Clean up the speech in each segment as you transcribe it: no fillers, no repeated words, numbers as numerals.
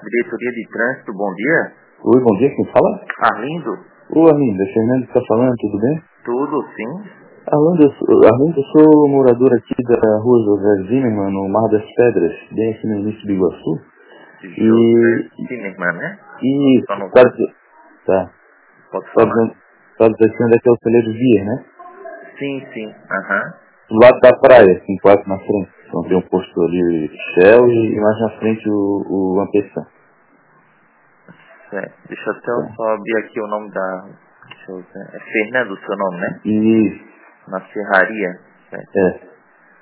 Diretoria de Trânsito, bom dia. Oi, bom dia, quem fala? Arlindo? Ô, Arlindo, é Fernando que está falando, tudo bem? Tudo, sim. Arlindo, eu sou morador aqui da rua José Zimmermann, no Mar das Pedras, bem aqui no início do Iguaçu. José Zimmermann, né? E Só não sabe, tá, posso falar. sabe assim onde é que é o celeiro Via, né? Sim. Aham. Do lado da praia, assim, quase na frente. Então tem um posto ali Shell e mais na frente o Ampessan. Certo. Deixa eu até Tá. só abrir aqui o nome da... Deixa eu ver. É Fernando o seu nome, né? E, Na serraria. Certo. é,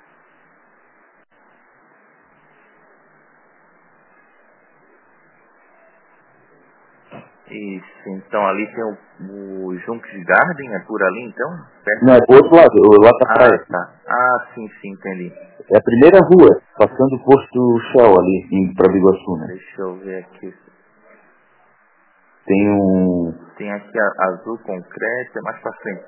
Isso. Então ali tem o Junks Garden, é por ali então? Certo? não, é pro outro lado, o lado da Ah, praia. tá. Ah, sim, entendi. É a primeira rua, passando o posto Shell ali, indo pra Biguaçu, né? Deixa eu ver aqui. Tem um... Tem aqui azul concreto, é mais pra frente.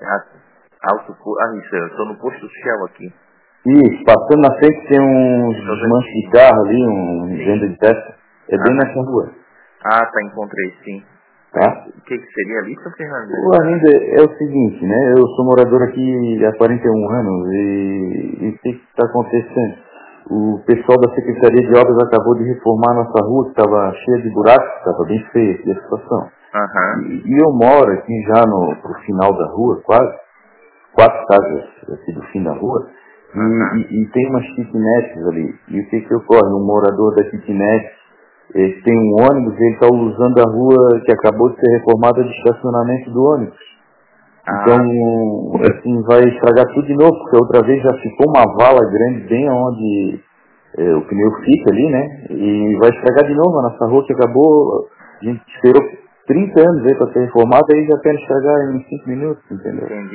Isso, eu tô no posto Shell aqui. Isso, passando na frente tem uns Tô vendo. desmanches de carro ali, um venda Sim. de peça. É bem Aham. nessa rua, Ah, tá, encontrei sim. Aí, tá? o que seria ali, seu Fernando? O ainda é o seguinte, né? Eu sou morador aqui há 41 anos e o que está acontecendo? O pessoal da Secretaria de Obras acabou de reformar nossa rua, que estava cheia de buracos, estava bem feia aqui a situação. Aham. E eu moro aqui já pro final da rua, quase, 4 casas aqui do fim da rua, Aham. e tem umas kitnets ali. E o que ocorre? Um morador da kitnet tem um ônibus, ele está usando a rua que acabou de ser reformada de estacionamento do ônibus. Então, Ah, assim, vai estragar tudo de novo, porque outra vez já ficou uma vala grande bem onde o pneu fica ali, né? E vai estragar de novo a nossa rua que acabou, a gente esperou 30 anos aí para ser reformada, aí já quer estragar em 5 minutos, entendeu? entendi.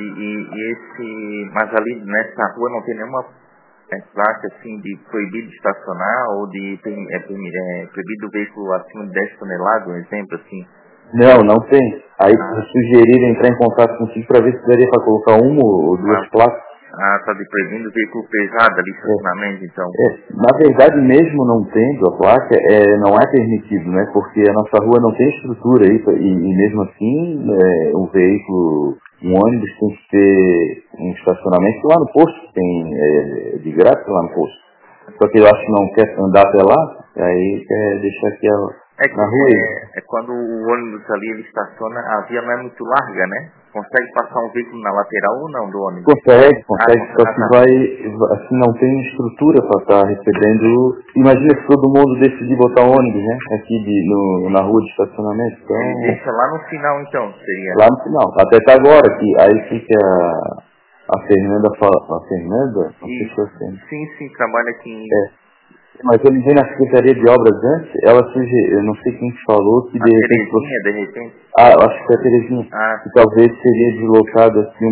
Mas ali nessa rua não tem nenhuma placa assim de proibido de estacionar ou de proibido o veículo acima de 10 toneladas, um exemplo assim. Não tem. Aí Ah, sugeriram entrar em contato contigo para ver se daria para colocar uma ou duas uma, placas. tá de proibindo o veículo pesado ali, É, estacionamento, então. Na verdade, mesmo não tendo a placa, não é permitido, né? Porque a nossa rua não tem estrutura aí, e mesmo assim, um veículo, um ônibus tem que ter um estacionamento lá no posto, tem de grátis lá no posto. Só que eu acho que não quer andar até lá, aí quer deixar aqui na rua aí. É quando o ônibus ali ele estaciona, a via não é muito larga, né? Consegue passar um veículo na lateral ou não do ônibus? Consegue, Ah, só que tá. assim, não tem estrutura para estar recebendo. Imagina se todo mundo decidir botar ônibus, né? Aqui na rua de estacionamento. Ele Então, deixa lá no final, então, seria. lá no final. Até tá agora, que aí fica a Fernanda fala. A Fernanda? Não sei se é a Fernanda. Sim, trabalha aqui em Mas eu liguei na Secretaria de Obras antes, ela sugeriu, eu não sei quem que falou, que a de repente você. Terezinha, de repente. Eu acho que é a Terezinha. Ah, Que talvez seria deslocado assim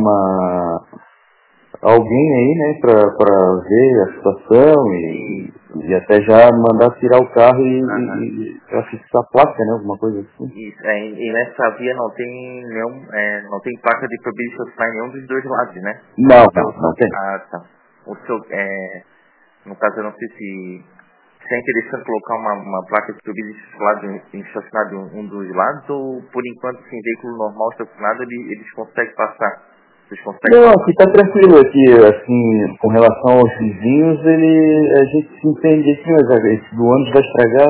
alguém aí, né, pra ver a situação e até já mandar tirar o carro aham. e pra fixar a placa, né, alguma coisa assim. Isso, e nessa via não tem não tem placa de proibido de estacionar em nenhum dos dois lados, né? Não tem. Tá. O seu, no caso, eu não sei se é interessante colocar uma placa de proibido de estacionar de um dos lados ou, por enquanto, sem veículo normal estacionado, eles conseguem passar. Vocês conseguem Não, passar? aqui tá tranquilo, aqui, assim, com relação aos vizinhos, a gente se entende aqui, mas esse do ônibus vai estragar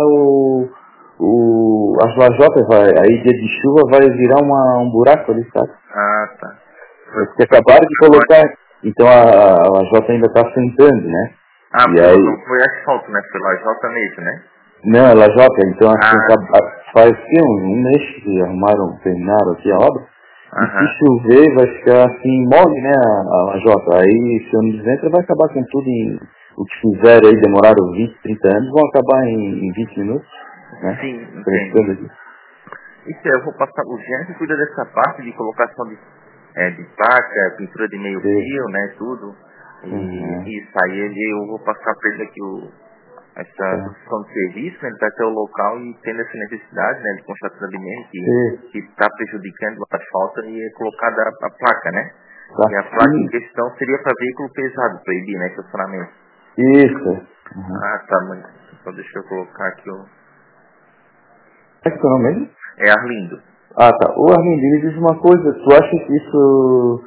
as lajotas, aí dia de chuva vai virar um buraco ali, sabe? Ah, tá. Porque acabaram de colocar, então a lajota ainda tá sentando, né? E Não aí, foi asfalto, né? Foi lajota mesmo, né? não, ela joga, então assim, Ah, faz que um mês que terminaram aqui a obra, e se aham. chover vai ficar assim, mole, né, a lajota. Aí se o ônibus entra vai acabar com tudo o que fizeram aí, demoraram 20, 30 anos, vão acabar em 20 minutos, né, Sim, prestando entendi. aqui. Isso eu vou passar, o Jean cuida dessa parte de colocação de placa, pintura de meio Sim. fio, né, tudo. Uhum. E isso aí eu vou passar para ele aqui essa Tá. produção de serviço, né, ele vai até o local e tendo essa necessidade, né, de constatar também Sim. que está prejudicando a asfalto e é colocada a placa, né? E a Tá. placa em questão seria para veículo pesado, proibir, né, estacionamento. Isso. Uhum. Ah, tá, mas então deixa eu colocar aqui o... É que é o nome mesmo? É Arlindo. Ah, tá. Ô, Arlindo, me diz uma coisa. Tu acha que isso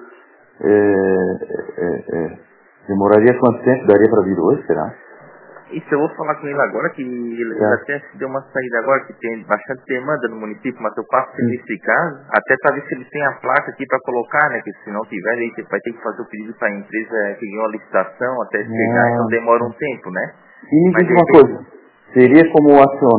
demoraria quanto tempo? Daria para vir hoje, será? Isso eu vou falar com ele agora, que ele até se deu uma saída agora, que tem bastante demanda no município, mas eu passo nesse caso, até para ver se ele tem a placa aqui para colocar, né, que se não tiver, aí você vai ter que fazer o pedido para a empresa que ganhou a licitação até chegar, então demora um tempo, né? E me Mas diz uma coisa, seria como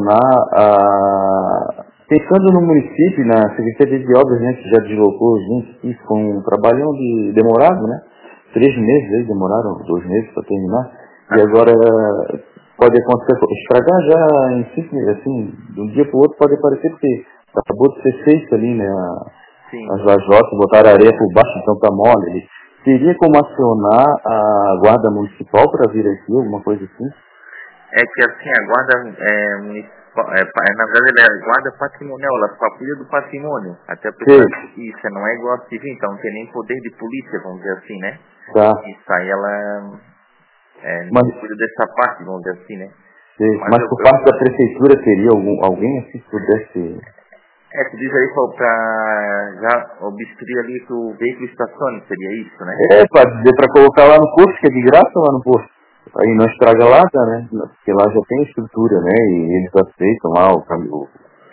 acionar pensando no município, na Secretaria de Obras, né, que já deslocou gente aqui, foi um trabalhão demorado, né? 3 meses aí, demoraram 2 meses para terminar. E agora pode acontecer, estragar já em 5 meses, assim, de um dia para o outro pode aparecer, porque acabou de ser feito ali, né? As lajotas, botaram areia por baixo, então tá mole. Seria como acionar a guarda municipal para vir aqui, alguma coisa assim? É que assim, a guarda municipal, na verdade ela é a guarda patrimonial, ela só cuida do patrimônio. Até porque isso não é igual a civil, então não tem nem poder de polícia, vamos dizer assim, né? Tá. Isso aí ela não cuida dessa parte, vamos dizer assim, né? Mas por parte da prefeitura teria alguém assim que pudesse... Tu diz aí para já obstruir ali que o veículo estacione, seria isso, né? Pode dizer para colocar lá no posto, que é de graça lá no posto. Aí não estraga lá, tá, né? Porque lá já tem estrutura, né? E eles aceitam lá o caminho.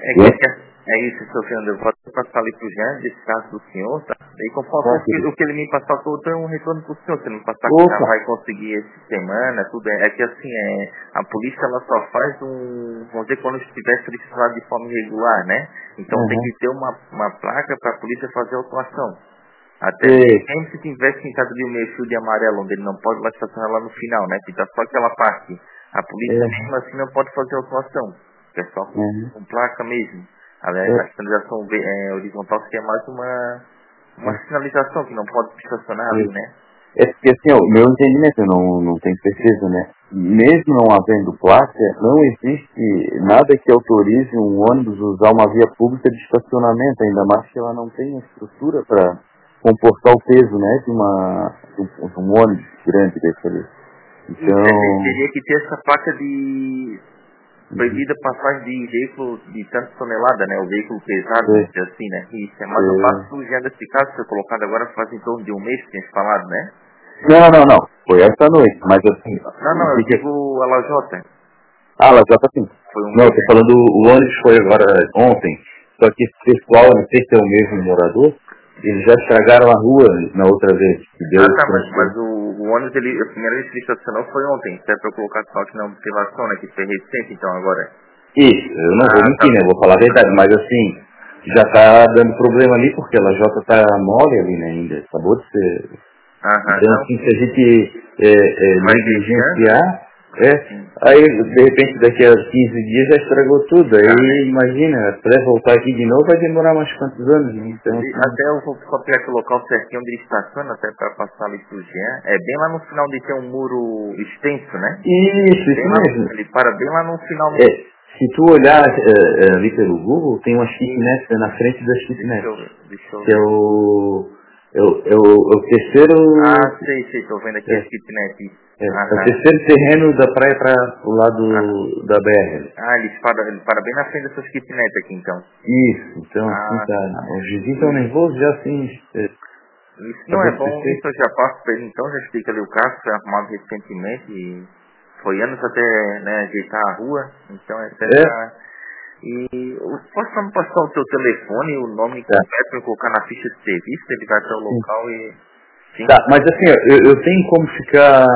É isso, seu Fernando. Eu vou passar ali pro Jean, desse caso do senhor, tá? E conforme o que ele me passar todo, tem um retorno pro senhor. Se ele me passar que já vai conseguir essa semana, tudo. É que assim, a polícia ela só faz vamos dizer, quando estiver solicitado de forma irregular, né? Então tem que ter uma placa para a polícia fazer a autuação. Até mesmo se tivesse pintado ali o meio fio de amarelo, onde ele não pode lá estacionar lá no final, né? Pintar só aquela parte. A polícia mesmo assim não pode fazer autuação. É só com placa mesmo. Aliás, a sinalização horizontal seria mais uma sinalização que não pode estacionar ali, né? É porque assim, o meu entendimento, eu não tenho certeza, né? Mesmo não havendo placa, não existe nada que autorize um ônibus usar uma via pública de estacionamento, ainda mais que ela não tenha estrutura para comportar o peso, né, de um ônibus grande desse ali. Então... teria que ter essa placa de proibida passagem de veículo de tanta tonelada, né? O veículo pesado, assim, né? Isso é mais o passo já desse caso que foi colocado agora faz em torno de um mês que tinha falado, né? Não. Foi essa noite, mas assim... Não, eu digo a lajota. Ah, a lajota sim. Não, eu tô falando, o ônibus foi agora ontem, só que esse pessoal, não sei se é o mesmo morador, eles já estragaram a rua na outra vez. Mas o ônibus, a primeira vez que ele estacionou foi ontem, até para eu colocar só que na observação, né, que foi recente, então agora. Isso, eu não vou mentir, né, vou falar a verdade, mas assim, já tá dando problema ali, porque a lajota tá mole ali, né, ainda, acabou de ser... Então, assim, se a gente negligenciar, aí, de repente, daqui a 15 dias já estragou tudo. Aí, imagina, até voltar aqui de novo vai demorar mais quantos anos. Então, assim... Até eu vou só pegar aqui o local certinho onde ele estaciona, até para passar ali pro Jean. É bem lá no final de ter um muro extenso, né? Isso mesmo. Ele para bem lá no final. Se tu olhar ali pelo Google, tem umas kitnets na frente das kitnets. Deixa eu ver. Que é o terceiro... sei, tô vendo aqui as kitnets. É o terceiro terreno da praia para o lado da BR. Ele para bem na frente dessas kitnets aqui, então. Isso, então assim tá. Os vizinhos estão nervosos já assim. Isso não é bom, isso eu já passo para ele então, já explica ali o caso, foi arrumado recentemente e foi anos até, né, ajeitar a rua, então E posso me passar o teu telefone e o nome completo para colocar na ficha de serviço, ele vai até o local e... Sim. Tá, mas assim, eu tenho como ficar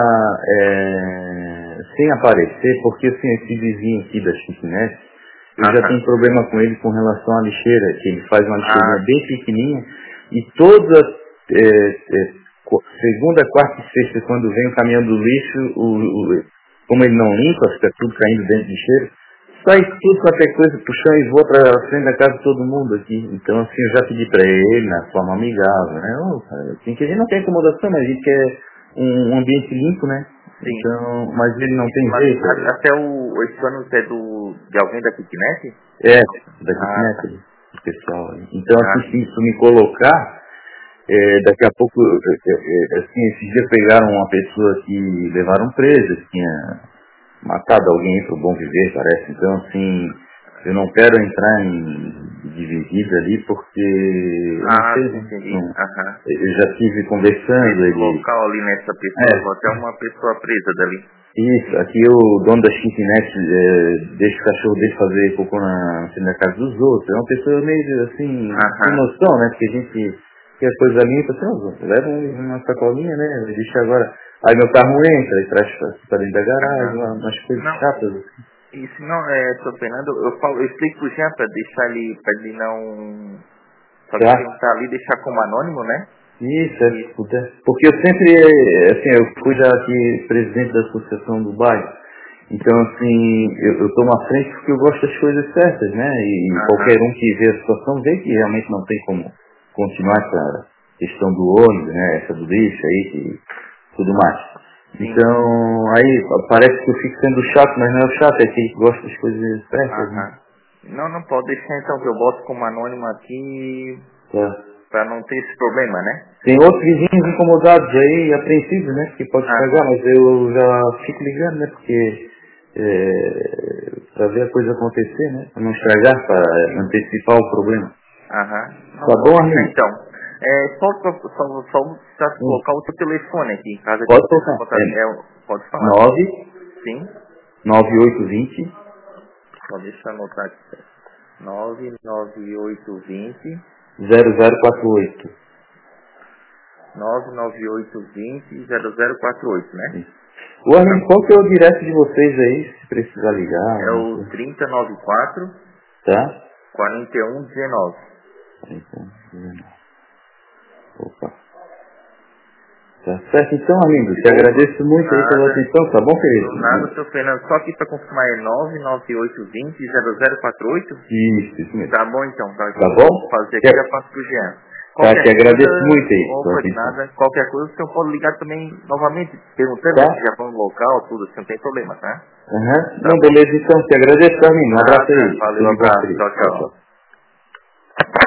sem aparecer, porque assim, esse vizinho aqui da kitnet, eu já tenho problema com ele com relação à lixeira, que ele faz uma lixeirinha bem pequenininha, e toda segunda, quarta e sexta, quando vem o caminhão do lixo, como ele não limpa, fica tudo caindo dentro do lixeiro, sai tudo qualquer coisa pro chão e voa pra frente da casa de todo mundo aqui. Então assim, eu já pedi pra ele, na forma amigável, né? Assim, que a gente não quer incomodação, mas a gente quer um ambiente limpo, né? Sim. Então, mas ele não tem jeito. Até esse ano é de alguém da kitnet? Da kitnet, do pessoal. Então assim, se isso me colocar, daqui a pouco, assim, esses dias pegaram uma pessoa que levaram presa, que tinha matado alguém pro bom viver, parece. Então, assim, Eu não quero entrar em dividir ali porque Entendi. Eu já estive conversando. Esse local ali nessa pessoa, até uma pessoa presa dali. Isso, aqui o dono da kitnet deixa o cachorro dele fazer cocô na casa dos outros. É uma pessoa meio assim, sem noção, né? Porque a gente quer coisa limpa, assim, leva uma sacolinha, né? Deixa agora. Aí meu carro entra e traz para dentro da garagem, umas coisas chatas. Assim. Isso não, Sr. Fernando, eu explico pro Jean para deixar ele não... Só tentar ali deixar como anônimo, né? Isso, puder. Porque eu sempre, assim, eu fui aqui presidente da associação do bairro. Então, assim, eu tomo à frente porque eu gosto das coisas certas, né? E qualquer um que vê a situação vê que realmente não tem como continuar essa questão do ônibus, né? Essa do lixo aí, e tudo mais. Então, aí parece que eu fico sendo chato, mas não é o chato, é que gosta das coisas certas, né? Não pode deixar então que eu boto como anônimo aqui para não ter esse problema, né? Tem outros vizinhos incomodados aí, apreensivos, né? Que pode estragar, mas eu já fico ligando, né? Porque para ver a coisa acontecer, né? Para não estragar, para antecipar o problema. Tá bom, amigo? Então, só colocar o seu telefone aqui em casa. Pode colocar. Pode falar. 9820. Só deixa eu anotar aqui. 99820 0048. 99820 0048, né? O Arlindo, qual que é o direto de vocês aí, se precisar ligar? É o 3094 tá? 4119. 4119. Opa. Tá certo, então, amigo. Te agradeço muito aí pela atenção, tá bom, querido? Nada, seu Fernando. Só aqui para confirmar é 99820 0048? Isso mesmo. Tá bom, então. Tá bom? Fazer aqui, já passo pro Jean. Te agradeço muito aí. Opa, de nada. Qualquer coisa, o senhor pode ligar também novamente, perguntando se já foi no local, tudo, assim, não tem problema, tá? Não, beleza, então. Te agradeço, Carminho. Um abraço aí. Valeu, um abraço. Tchau.